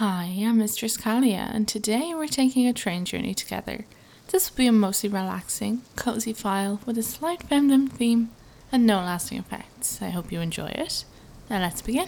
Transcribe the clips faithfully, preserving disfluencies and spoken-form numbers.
Hi, I'm Mistress Kalia, and today we're taking a train journey together. This will be a mostly relaxing, cozy file with a slight feminine theme and no lasting effects. I hope you enjoy it. Now let's begin.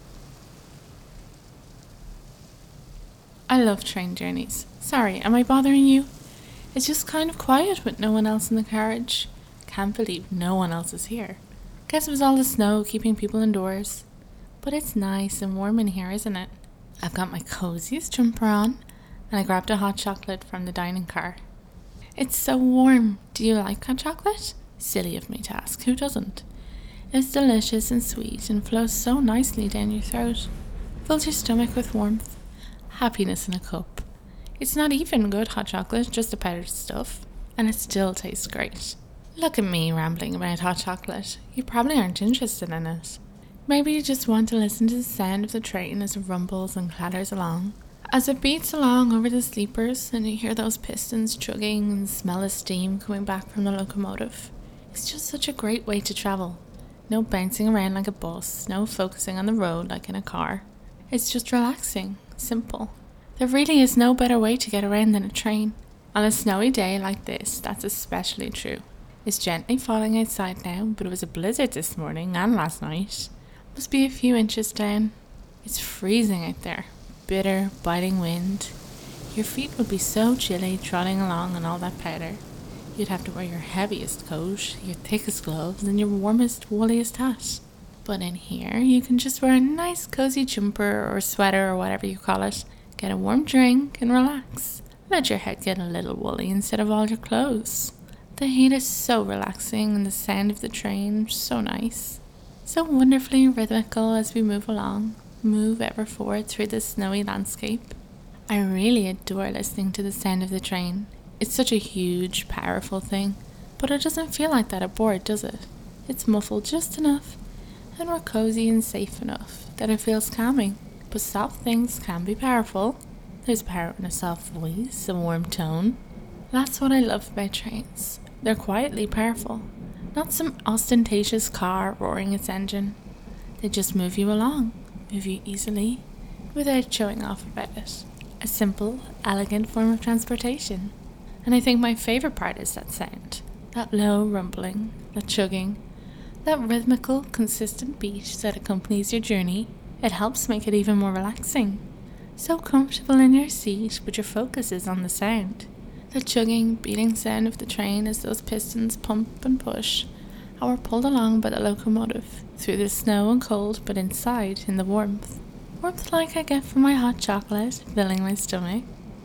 I love train journeys. Sorry, am I bothering you? It's just kind of quiet with no one else in the carriage. Can't believe no one else is here. Guess it was all the snow keeping people indoors. But it's nice and warm in here, isn't it? I've got my coziest jumper on, and I grabbed a hot chocolate from the dining car. It's so warm. Do you like hot chocolate? Silly of me to ask, who doesn't? It's delicious and sweet and flows so nicely down your throat. Fills your stomach with warmth. Happiness in a cup. It's not even good hot chocolate, just the powdered stuff, and it still tastes great. Look at me rambling about hot chocolate. You probably aren't interested in it. Maybe you just want to listen to the sound of the train as it rumbles and clatters along. As it beats along over the sleepers and you hear those pistons chugging and smell the steam coming back from the locomotive. It's just such a great way to travel. No bouncing around like a bus, no focusing on the road like in a car. It's just relaxing, simple. There really is no better way to get around than a train. On a snowy day like this, that's especially true. It's gently falling outside now, but it was a blizzard this morning and last night. Must be a few inches down. It's freezing out there. Bitter, biting wind. Your feet would be so chilly trotting along on all that powder. You'd have to wear your heaviest coat, your thickest gloves, and your warmest, wooliest hat. But in here, you can just wear a nice cozy jumper or sweater or whatever you call it. Get a warm drink and relax. Let your head get a little woolly instead of all your clothes. The heat is so relaxing and the sound of the train so nice. So wonderfully rhythmical as we move along, move ever forward through the snowy landscape. I really adore listening to the sound of the train. It's such a huge, powerful thing, but it doesn't feel like that aboard, does it? It's muffled just enough, and we're cozy and safe enough that it feels calming. But soft things can be powerful. There's power in a soft voice, a warm tone. That's what I love about trains. They're quietly powerful. Not some ostentatious car roaring its engine. They just move you along, move you easily, without showing off about it. A simple, elegant form of transportation. And I think my favourite part is that sound. That low rumbling, that chugging, that rhythmical, consistent beat that accompanies your journey. It helps make it even more relaxing. So comfortable in your seat, but your focus is on the sound. The chugging, beating sound of the train as those pistons pump and push, and we're pulled along by the locomotive, through the snow and cold, but inside in the warmth. Warmth like I get from my hot chocolate, filling my stomach.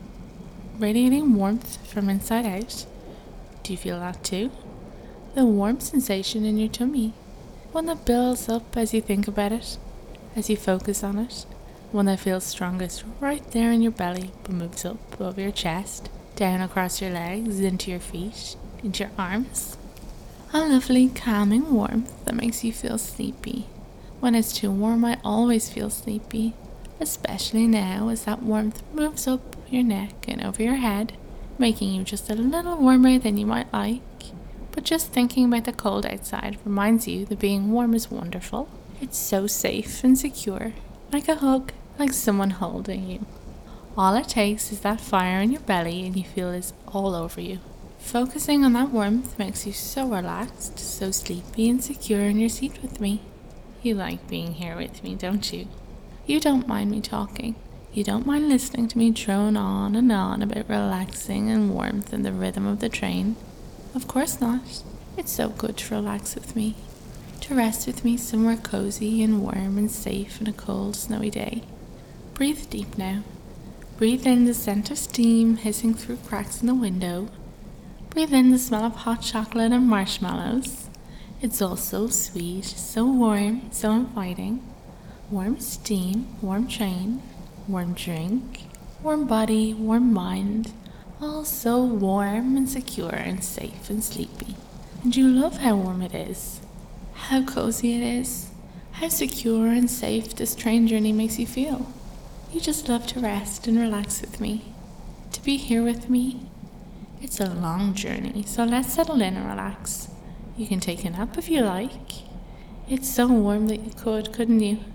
Radiating warmth from inside out. Do you feel that too? The warm sensation in your tummy. One that builds up as you think about it, as you focus on it. One that feels strongest right there in your belly, but moves up over your chest, down across your legs, into your feet, into your arms. A lovely calming warmth that makes you feel sleepy. When it's too warm, I always feel sleepy, especially now as that warmth moves up your neck and over your head, making you just a little warmer than you might like. But just thinking about the cold outside reminds you that being warm is wonderful. It's so safe and secure, like a hug, like someone holding you. All it takes is that fire in your belly and you feel it's all over you. Focusing on that warmth makes you so relaxed, so sleepy and secure in your seat with me. You like being here with me, don't you? You don't mind me talking. You don't mind listening to me drone on and on about relaxing and warmth and the rhythm of the train. Of course not. It's so good to relax with me. To rest with me somewhere cozy and warm and safe in a cold, snowy day. Breathe deep now. Breathe in the scent of steam hissing through cracks in the window. Breathe in the smell of hot chocolate and marshmallows. It's all so sweet, so warm, so inviting. Warm steam, warm train, warm drink, warm body, warm mind. All so warm and secure and safe and sleepy. And you love how warm it is. How cozy it is. How secure and safe this train journey makes you feel. You just love to rest and relax with me. To be here with me. It's a long journey, so let's settle in and relax. You can take a nap if you like. It's so warm that you could, couldn't you?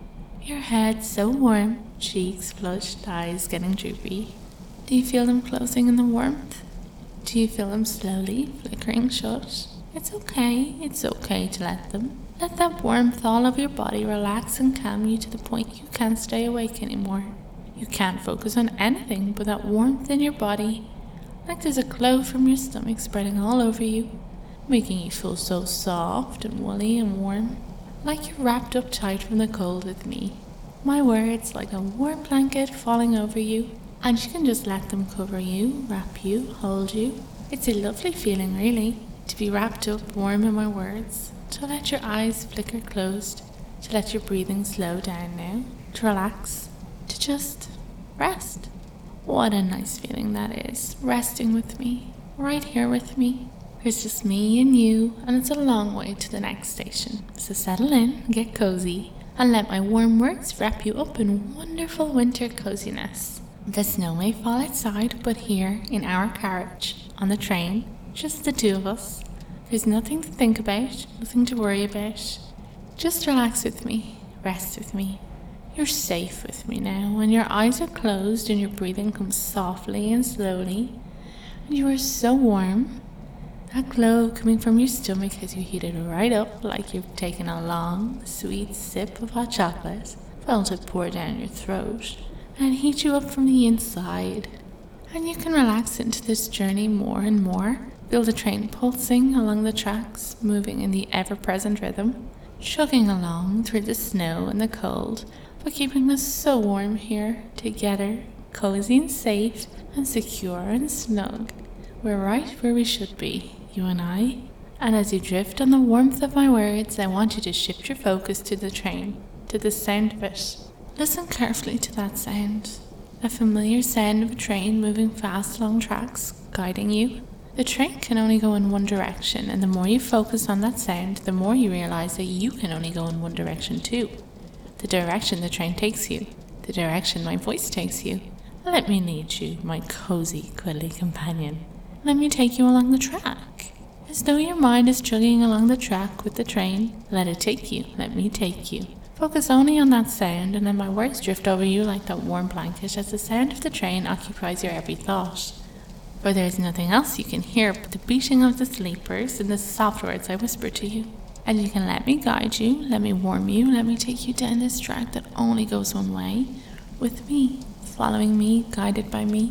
Your head so warm, cheeks flushed, eyes getting droopy. Do you feel them closing in the warmth? Do you feel them slowly flickering shut? It's okay, it's okay to let them. Let that warmth all over your body relax and calm you to the point you can't stay awake anymore. You can't focus on anything but that warmth in your body, like there's a glow from your stomach spreading all over you, making you feel so soft and woolly and warm, like you're wrapped up tight from the cold with me. My words like a warm blanket falling over you, and you can just let them cover you, wrap you, hold you. It's a lovely feeling, really, to be wrapped up warm in my words, to let your eyes flicker closed, to let your breathing slow down now, to relax, to just rest. What a nice feeling that is, resting with me, right here with me. There's just me and you, and it's a long way to the next station. So settle in, get cozy, and let my warm words wrap you up in wonderful winter coziness. The snow may fall outside, but here, in our carriage, on the train, just the two of us, there's nothing to think about, nothing to worry about. Just relax with me, rest with me. You're safe with me now, and your eyes are closed and your breathing comes softly and slowly. And you are so warm. That glow coming from your stomach as you heat it right up like you've taken a long, sweet sip of hot chocolate, felt it pour down your throat, and heat you up from the inside. And you can relax into this journey more and more. Feel the train pulsing along the tracks, moving in the ever-present rhythm, chugging along through the snow and the cold, but keeping us so warm here, together, cozy and safe, and secure and snug. We're right where we should be, you and I. And as you drift on the warmth of my words, I want you to shift your focus to the train, to the sound of it. Listen carefully to that sound, a familiar sound of a train moving fast along tracks, guiding you. The train can only go in one direction, and the more you focus on that sound, the more you realize that you can only go in one direction too. The direction the train takes you, the direction my voice takes you. Let me lead you, my cozy, cuddly companion. Let me take you along the track. As though your mind is chugging along the track with the train, let it take you, let me take you. Focus only on that sound, and let my words drift over you like that warm blanket as the sound of the train occupies your every thought. For there is nothing else you can hear but the beating of the sleepers and the soft words I whisper to you. And you can let me guide you, let me warm you, let me take you down this track that only goes one way, with me, following me, guided by me.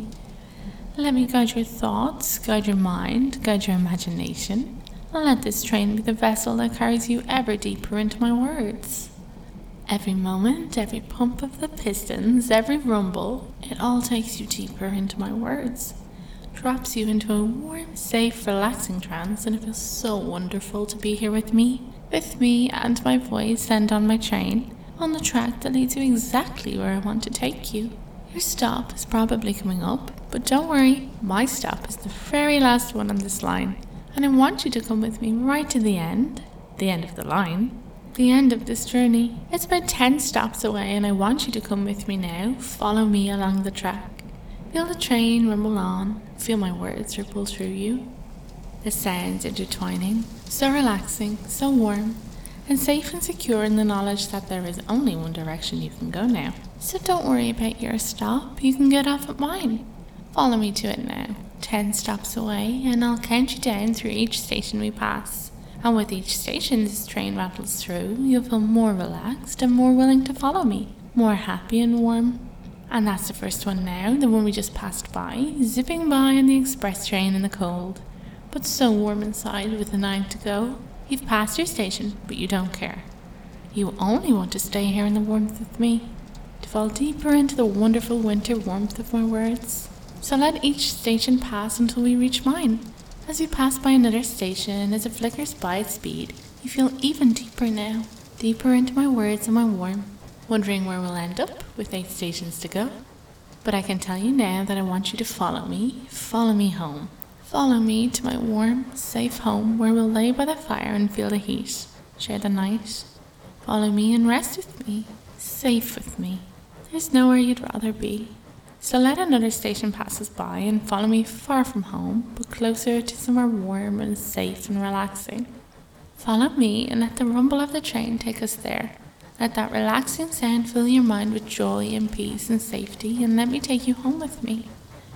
Let me guide your thoughts, guide your mind, guide your imagination, and let this train be the vessel that carries you ever deeper into my words. Every moment, every pump of the pistons, every rumble, it all takes you deeper into my words. Drops you into a warm, safe, relaxing trance, and it feels so wonderful to be here with me, with me and my voice and on my train, on the track that leads you exactly where I want to take you. Your stop is probably coming up, but don't worry, my stop is the very last one on this line, and I want you to come with me right to the end, the end of the line, the end of this journey. It's about ten stops away, and I want you to come with me now, follow me along the track. Feel the train rumble on, feel my words ripple through you. The sounds intertwining, so relaxing, so warm, and safe and secure in the knowledge that there is only one direction you can go now. So don't worry about your stop, you can get off at mine. Follow me to it now, ten stops away, and I'll count you down through each station we pass. And with each station this train rattles through, you'll feel more relaxed and more willing to follow me, more happy and warm. And that's the first one now, the one we just passed by, zipping by on the express train in the cold, but so warm inside with the nine to go. You've passed your station, but you don't care. You only want to stay here in the warmth with me, to fall deeper into the wonderful winter warmth of my words. So let each station pass until we reach mine. As you pass by another station, as it flickers by its speed, you feel even deeper now, deeper into my words and my warmth. Wondering where we'll end up with eight stations to go. But I can tell you now that I want you to follow me, follow me home. Follow me to my warm, safe home where we'll lay by the fire and feel the heat, share the night. Follow me and rest with me, safe with me. There's nowhere you'd rather be. So let another station pass us by and follow me far from home, but closer to somewhere warm and safe and relaxing. Follow me and let the rumble of the train take us there. Let that relaxing sound fill your mind with joy and peace and safety, and let me take you home with me.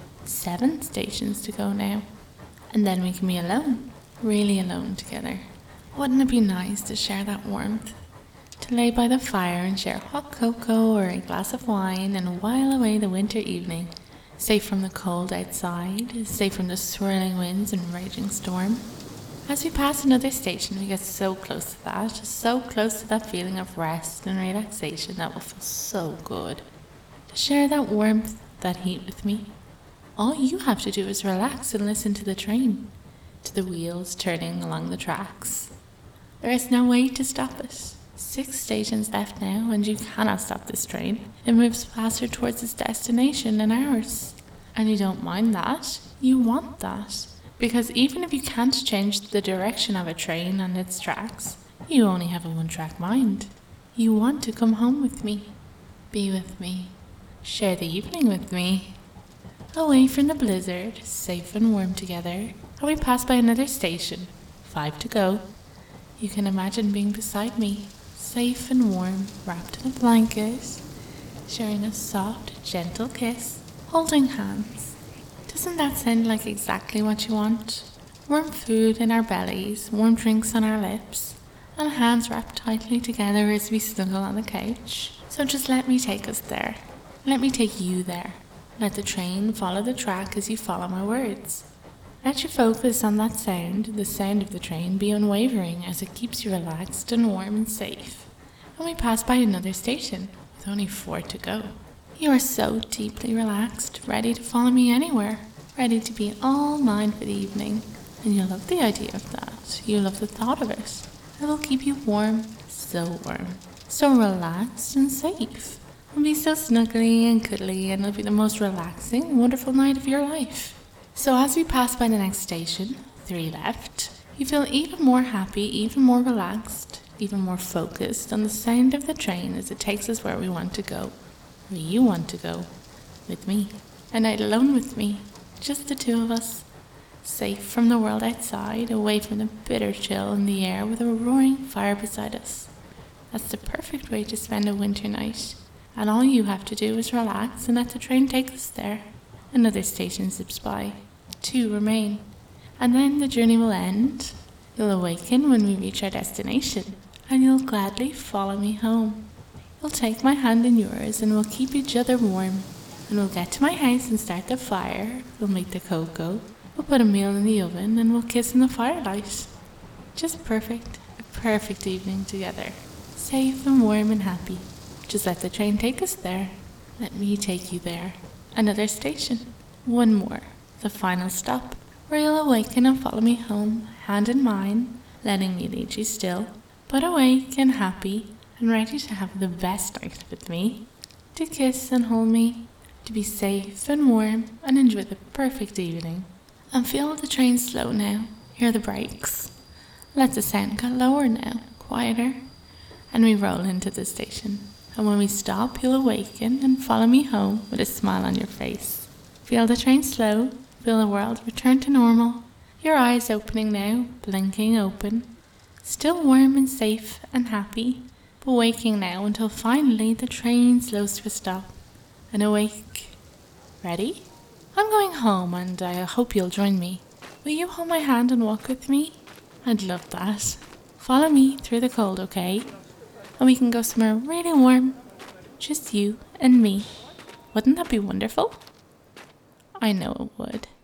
Seven stations to go now. And then we can be alone, really alone together. Wouldn't it be nice to share that warmth? To lay by the fire and share hot cocoa or a glass of wine and while away the winter evening, safe from the cold outside, safe from the swirling winds and raging storm. As we pass another station, we get so close to that, so close to that feeling of rest and relaxation that will feel so good. To share that warmth, that heat with me. All you have to do is relax and listen to the train, to the wheels turning along the tracks. There is no way to stop it. Six stations left now, and you cannot stop this train. It moves faster towards its destination than ours. And you don't mind that. You want that. Because even if you can't change the direction of a train and its tracks, you only have a one-track mind. You want to come home with me, be with me, share the evening with me. Away from the blizzard, safe and warm together, and we pass by another station. Five to go. You can imagine being beside me, safe and warm, wrapped in a blanket, sharing a soft, gentle kiss, holding hands. Doesn't that sound like exactly what you want? Warm food in our bellies, warm drinks on our lips, and hands wrapped tightly together as we snuggle on the couch. So just let me take us there. Let me take you there. Let the train follow the track as you follow my words. Let your focus on that sound, the sound of the train, be unwavering as it keeps you relaxed and warm and safe. And we pass by another station, with only four to go. You are so deeply relaxed, ready to follow me anywhere, ready to be all mine for the evening. And you love the idea of that. You love the thought of it. It will keep you warm, so warm, so relaxed and safe. It'll be so snuggly and cuddly, and it'll be the most relaxing, wonderful night of your life. So as we pass by the next station, three left, you feel even more happy, even more relaxed, even more focused on the sound of the train as it takes us where we want to go, where you want to go, with me. A night alone with me, just the two of us, safe from the world outside, away from the bitter chill in the air with a roaring fire beside us. That's the perfect way to spend a winter night. And all you have to do is relax and let the train take us there. Another station zips by. Two remain. And then the journey will end. You'll awaken when we reach our destination, and you'll gladly follow me home. You'll take my hand in yours, and we'll keep each other warm. And we'll get to my house and start the fire. We'll make the cocoa. We'll put a meal in the oven, and we'll kiss in the firelight. Just perfect. A perfect evening together. Safe and warm and happy. Just let the train take us there. Let me take you there. Another station. One more. The final stop, where you'll awaken and follow me home, hand in mine, letting me lead you still, but awake and happy and ready to have the best night with me, to kiss and hold me, to be safe and warm and enjoy the perfect evening. And feel the train slow now. Hear the brakes. Let the sound get lower now, quieter, and we roll into the station. And when we stop, you'll awaken and follow me home with a smile on your face. Feel the train slow, feel the world return to normal. Your eyes opening now, blinking open. Still warm and safe and happy, but waking now until finally the train slows to a stop. And awake. Ready? I'm going home and I hope you'll join me. Will you hold my hand and walk with me? I'd love that. Follow me through the cold, okay? And we can go somewhere really warm. Just you and me. Wouldn't that be wonderful? I know it would.